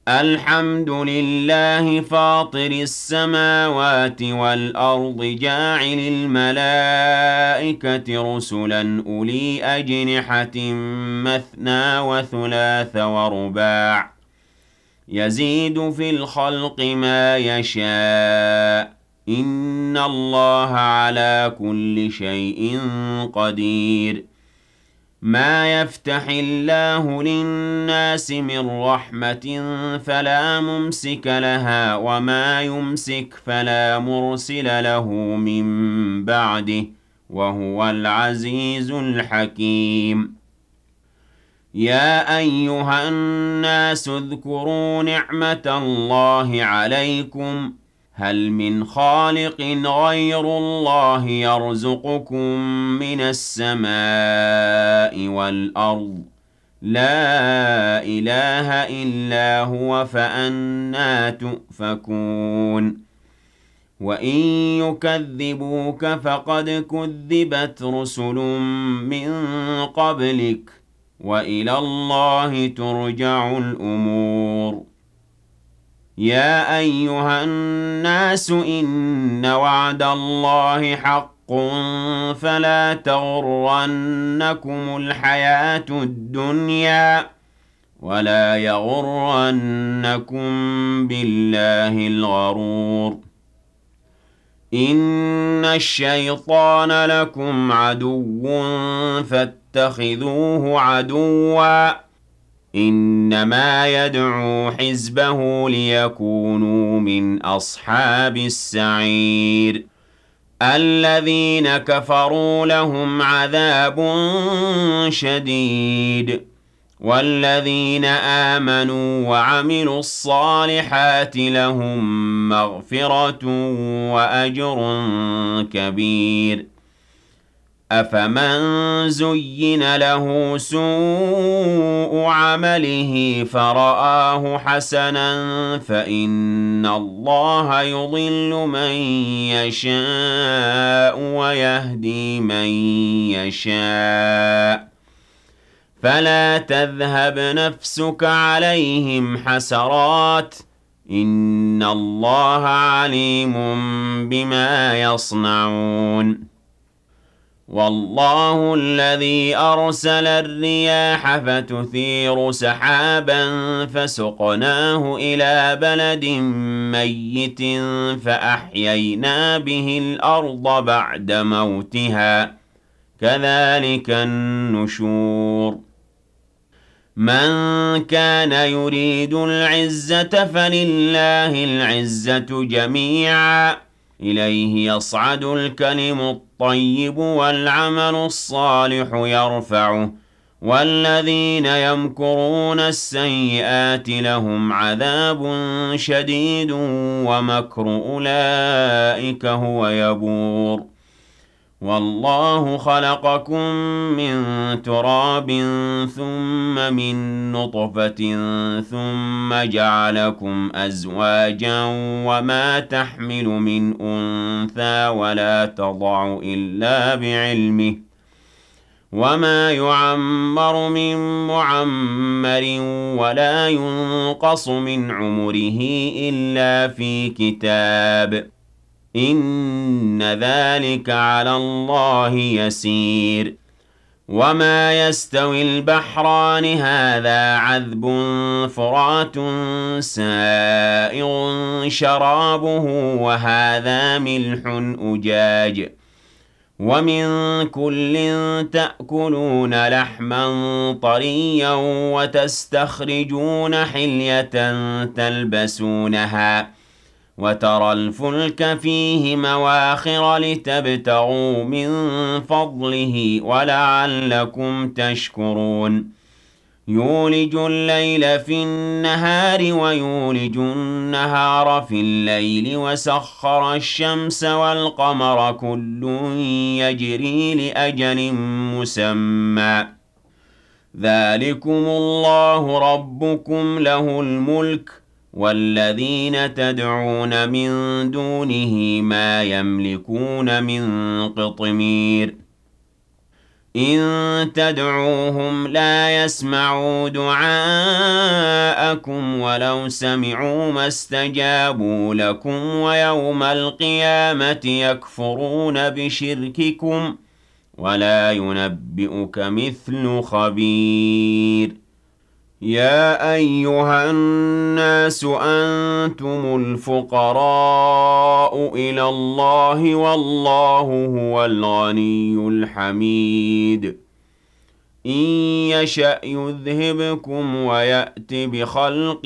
الحمد لله فاطر السماوات والأرض جاعل الملائكة رسلا أولي أجنحة مثنى وثلاث ورباع يزيد في الخلق ما يشاء إن الله على كل شيء قدير ما يفتح الله للناس من رحمة فلا ممسك لها وما يمسك فلا مرسل له من بعده وهو العزيز الحكيم يا أيها الناس اذكروا نعمة الله عليكم هل من خالق غير الله يرزقكم من السماء والأرض لا إله إلا هو فأنى تؤفكون وإن يكذبوك فقد كذبت رسل من قبلك وإلى الله ترجع الأمور يا أيها الناس إن وعد الله حق فلا تغرنكم الحياة الدنيا ولا يغرنكم بالله الغرور إن الشيطان لكم عدو فاتخذوه عدوا إنما يدعو حزبه ليكونوا من أصحاب السعير الذين كفروا لهم عذاب شديد والذين آمنوا وعملوا الصالحات لهم مغفرة وأجر كبير أفمن زين له سوء عمله فرآه حسنا فإن الله يضل من يشاء ويهدي من يشاء فلا تذهب نفسك عليهم حسرات إن الله عليم بما يصنعون والله الذي أرسل الرياح فتثير سحابا فسقناه إلى بلد ميت فأحيينا به الأرض بعد موتها كذلك النشور من كان يريد العزة فلله العزة جميعا إليه يصعد الكلم الطيب والعمل الصالح يرفعه والذين يمكرون السيئات لهم عذاب شديد ومكر أولئك هو يبور والله خلقكم من تراب ثم من نطفة ثم جعلكم أزواجا وما تحمل من أنثى ولا تضع إلا بعلمه وما يعمر من معمر ولا ينقص من عمره إلا في كتاب إن ذلك على الله يسير وما يستوي البحران هذا عذب فرات سائغ شرابه وهذا ملح أجاج ومن كل تأكلون لحما طريا وتستخرجون حلية تلبسونها وترى الفلك فيه مواخر لتبتغوا من فضله ولعلكم تشكرون يولج الليل في النهار ويولج النهار في الليل وسخر الشمس والقمر كل يجري لأجل مسمى ذلكم الله ربكم له الملك والذين تدعون من دونه ما يملكون من قطمير إن تدعوهم لا يسمعوا دعاءكم ولو سمعوا ما استجابوا لكم ويوم القيامة يكفرون بشرككم ولا ينبئك مثل خبير. يا أيها الناس أنتم الفقراء إلى الله والله هو الغني الحميد. إن يشأ يذهبكم ويأت بخلق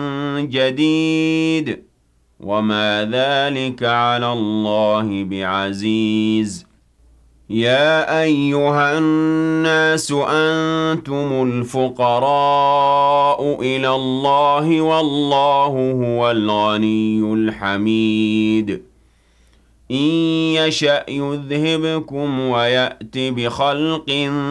جديد وما ذلك على الله بعزيز. يا أيها الناس أنتم الفقراء إلى الله والله هو الغني الحميد. إن يشأ يذهبكم ويأت بخلق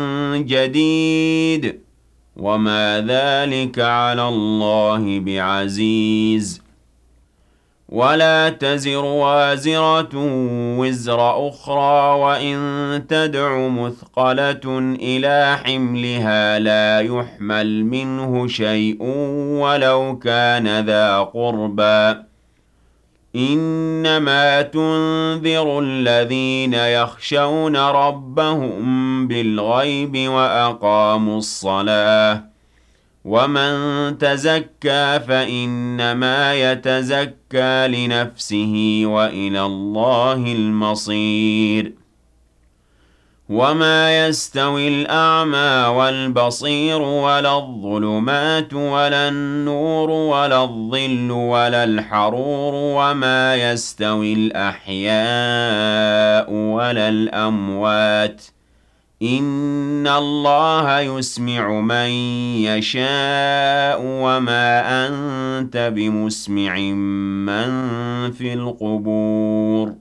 جديد وما ذلك على الله بعزيز. ولا تزر وازرة وزر أخرى وإن تدع مثقلة إلى حملها لا يحمل منه شيء ولو كان ذا قربى. إنما تنذر الذين يخشون ربهم بالغيب وأقاموا الصلاة ومن تزكى فإنما يتزكى لنفسه وإلى الله المصير. وما يستوي الأعمى والبصير ولا الظلمات ولا النور ولا الظل ولا الحرور وما يستوي الأحياء ولا الأموات إن الله يسمع من يشاء وما أنت بمسمع من في القبور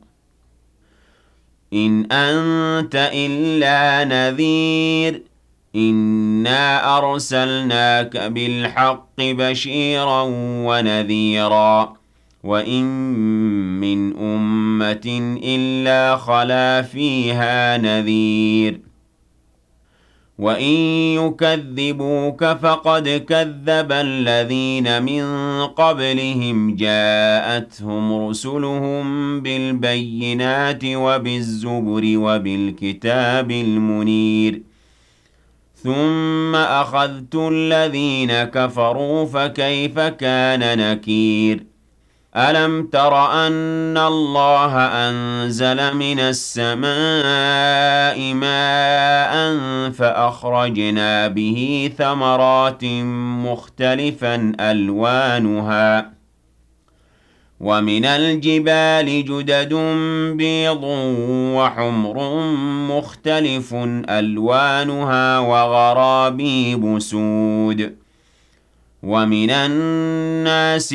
إن أنت إلا نذير. إنا أرسلناك بالحق بشيرا ونذيرا وإن من أمة إلا خلا فيها نذير. وإن يكذبوك فقد كذب الذين من قبلهم جاءتهم رسلهم بالبينات وبالزبر وبالكتاب المنير ثم أخذت الذين كفروا فكيف كان نكير. ألم تر أن الله أنزل من السماء ماء فأخرجنا به ثمرات مختلفا ألوانها ومن الجبال جدد بيض وحمر مختلف ألوانها وغرابيب سود ومن الناس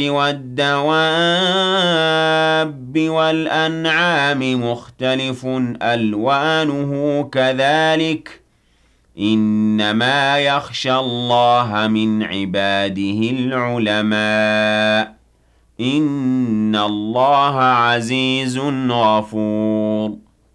والدواب والأنعام مختلف ألوانه كذلك إنما يخشى الله من عباده العلماء إن الله عزيز غفور.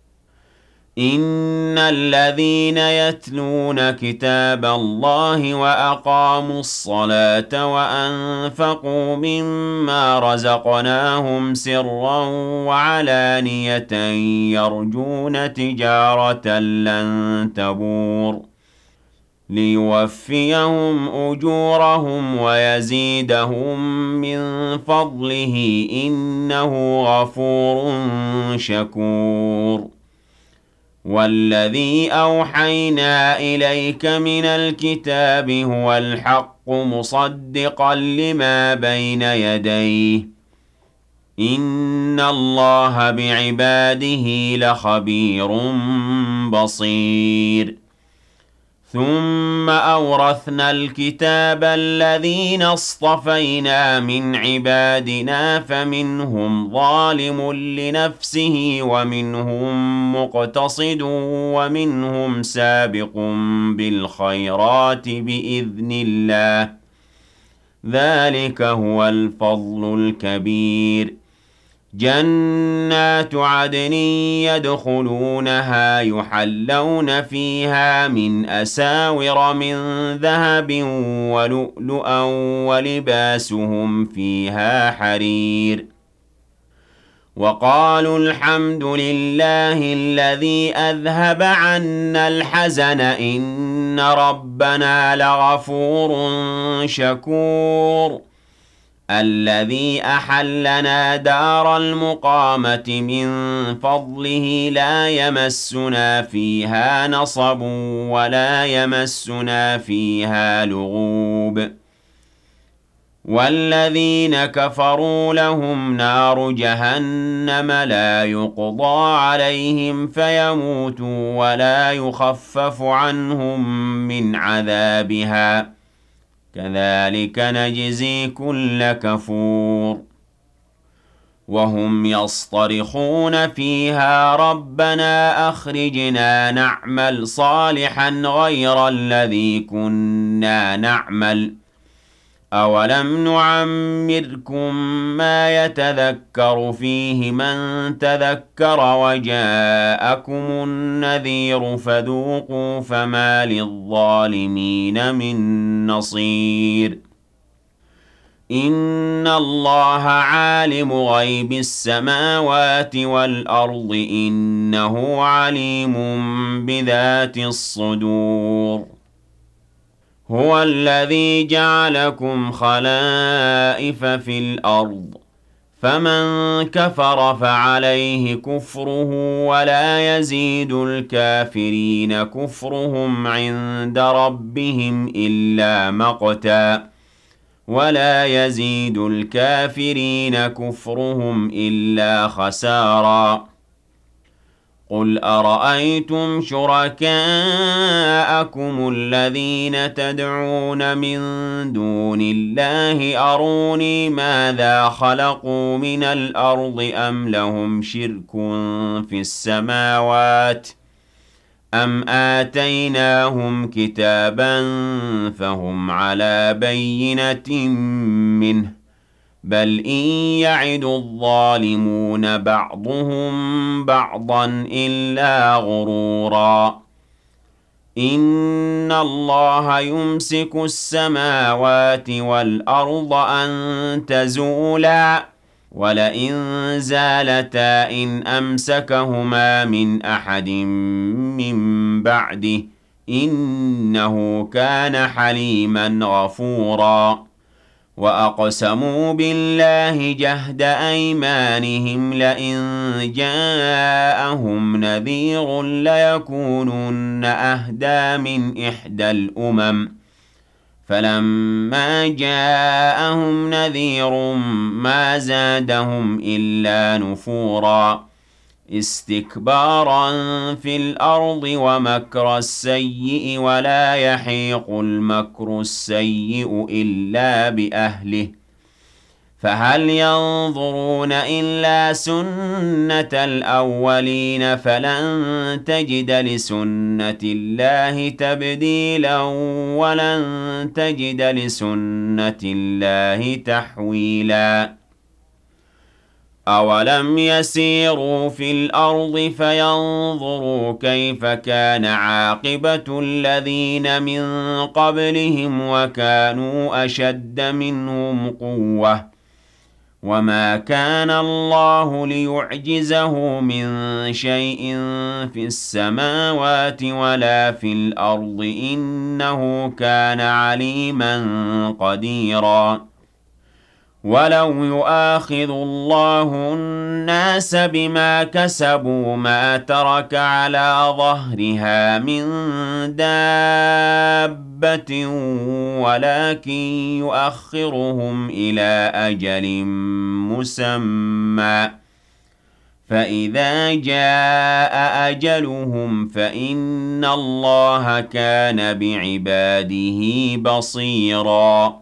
إن الذين يتلون كتاب الله وأقاموا الصلاة وأنفقوا مما رزقناهم سرا وعلانية يرجون تجارة لن تبور ليوفيهم أجورهم ويزيدهم من فضله إنه غفور شكور. والذي أوحينا إليك من الكتاب هو الحق مصدقا لما بين يديه إن الله بعباده لخبير بصير. ثم أورثنا الكتاب الذين اصطفينا من عبادنا فمنهم ظالم لنفسه ومنهم مقتصد ومنهم سابق بالخيرات بإذن الله ذلك هو الفضل الكبير. جنات عدن يدخلونها يحلون فيها من أساور من ذهب ولؤلؤا ولباسهم فيها حرير وقالوا الحمد لله الذي أذهب عنا الحزن إن ربنا لغفور شكور الذي أحلنا دار المقامة من فضله لا يمسنا فيها نصب ولا يمسنا فيها لغوب والذين كفروا لهم نار جهنم لا يقضى عليهم فيموتوا ولا يخفف عنهم من عذابها كذلك نجزي كل كفور وهم يصطرخون فيها ربنا أخرجنا نعمل صالحا غير الذي كنا نعمل أولم نعمركم ما يتذكر فيه من تذكر وجاءكم النذير فذوقوا فما للظالمين من نصير إن الله عالم غيب السماوات والأرض إنه عليم بذات الصدور هو الذي جعلكم خلائف في الأرض فمن كفر فعليه كفره ولا يزيد الكافرين كفرهم عند ربهم إلا مقتا ولا يزيد الكافرين كفرهم إلا خسارا قل أرأيتم شركاءكم الذين تدعون من دون الله أروني ماذا خلقوا من الأرض أم لهم شرك في السماوات أم آتيناهم كتابا فهم على بينة منه بل إن يعد الظالمون بعضهم بعضا إلا غرورا إن الله يمسك السماوات والأرض أن تزولا ولئن زالتا إن أمسكهما من أحد من بعده إنه كان حليما غفورا وأقسموا بالله جهد أيمانهم لئن جاءهم نذير ليكونن أهدى من إحدى الأمم فلما جاءهم نذير ما زادهم إلا نفورا استكبارا في الأرض ومكر السيء ولا يحيق المكر السيء إلا بأهله فهل ينظرون إلا سنة الأولين فلن تجد لسنة الله تبديلا ولن تجد لسنة الله تحويلا أولم يسيروا في الأرض فينظروا كيف كان عاقبة الذين من قبلهم وكانوا أشد منهم قوة وما كان الله ليعجزه من شيء في السماوات ولا في الأرض إنه كان عليما قديرا ولو يؤاخذ الله الناس بما كسبوا ما ترك على ظهرها من دابة ولكن يؤخرهم إلى أجل مسمى فإذا جاء أجلهم فإن الله كان بعباده بصيراً